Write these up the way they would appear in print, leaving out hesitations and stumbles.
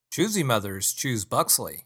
Choosy mothers choose Buxley.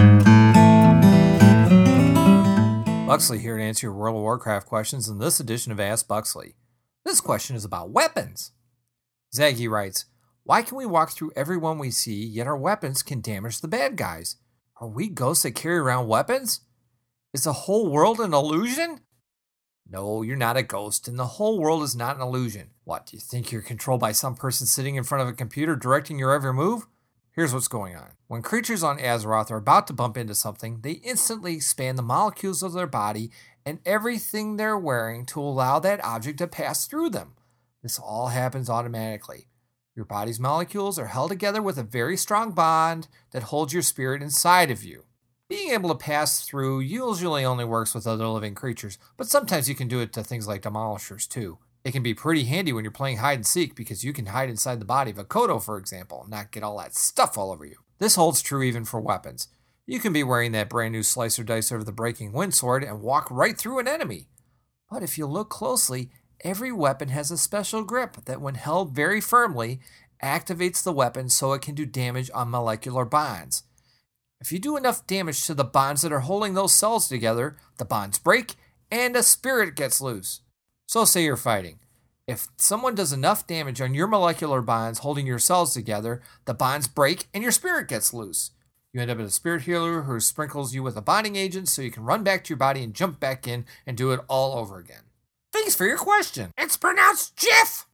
Buxley here to answer your World of Warcraft questions in this edition of Ask Buxley. This question is about weapons. Zaggy writes, why can we walk through everyone we see, yet our weapons can damage the bad guys? Are we ghosts that carry around weapons? Is the whole world an illusion? No, you're not a ghost, and the whole world is not an illusion. What, do you think you're controlled by some person sitting in front of a computer directing your every move? Here's what's going on. When creatures on Azeroth are about to bump into something, they instantly expand the molecules of their body and everything they're wearing to allow that object to pass through them. This all happens automatically. Your body's molecules are held together with a very strong bond that holds your spirit inside of you. Being able to pass through usually only works with other living creatures, but sometimes you can do it to things like demolishers too. It can be pretty handy when you're playing hide and seek because you can hide inside the body of a Kodo, for example, and not get all that stuff all over you. This holds true even for weapons. You can be wearing that brand new slicer dicer of the Breaking Wind sword and walk right through an enemy. But if you look closely, every weapon has a special grip that, when held very firmly, activates the weapon so it can do damage on molecular bonds. If you do enough damage to the bonds that are holding those cells together, the bonds break and a spirit gets loose. So say you're fighting. If someone does enough damage on your molecular bonds holding your cells together, the bonds break and your spirit gets loose. You end up with a spirit healer who sprinkles you with a bonding agent so you can run back to your body and jump back in and do it all over again. Thanks for your question. It's pronounced Jiff!